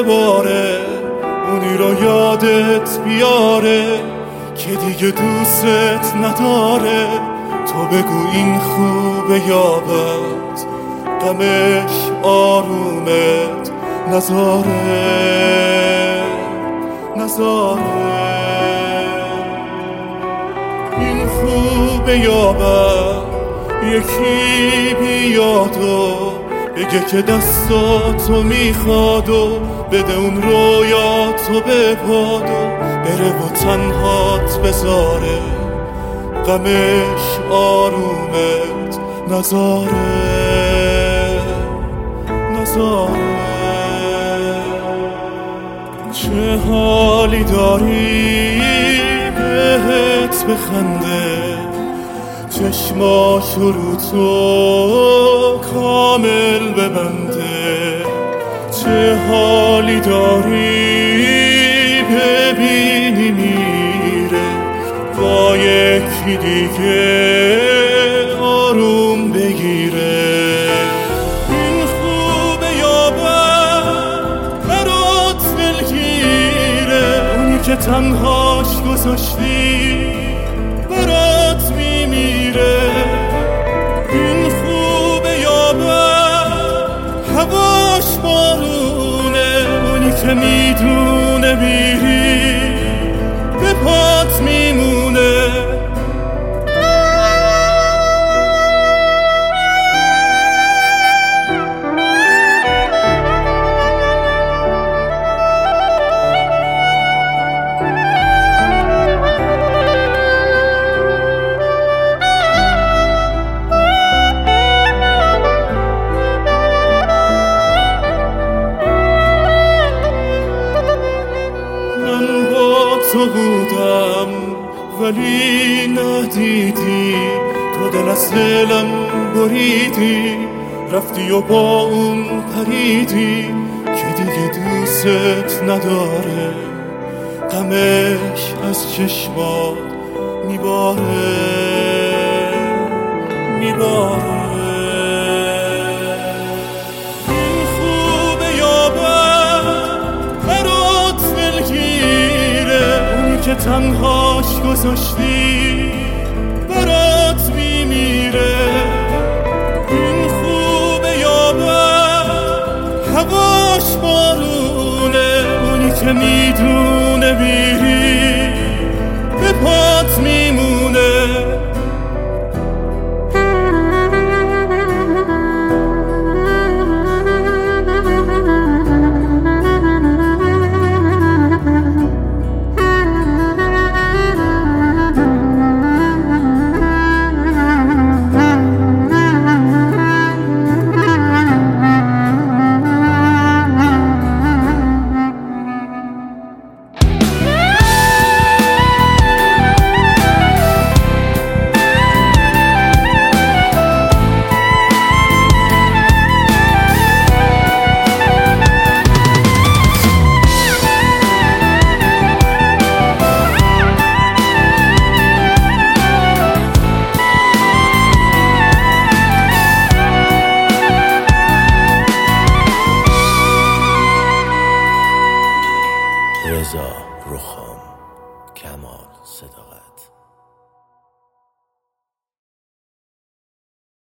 بباره، اونی رو یادت بیاره که دیگه دوست نداره. تو بگو این خوبه یا بد، غمش آرومت نذاره. این خوبه یا بد، یکی بیاد و بگه که دستاتو میخواد و بده اون رویاتو به باد و بره و تنهات بذاره. غمش آرومت نذاره. چه حالی داری بهت بخنده، چشماش رو تو کامل ببنده. چه حالی داری ببینی میره با یکی دیگه آروم بگیره. این خوبه یا بد برات دلگیره، اونی که تنهاش گذاشتی برات میمیره. این خوبه یا بد هواش بارونه، اونی که میدونه میری به پات میمونه. تو بودم ولی ندیدی، تو دل از دلم بریدی، رفتی و با اون پریدی که دیگه دوست نداره. غمش از چشمات میباره. این خوبه یا بد برات دلگیره، که تنهاش گذاشتی برات میمیره. این خوبه یا بد هواش بارونه، اونی که میدونه میری به پات میمونه. رضا رخام، کمال صداقت.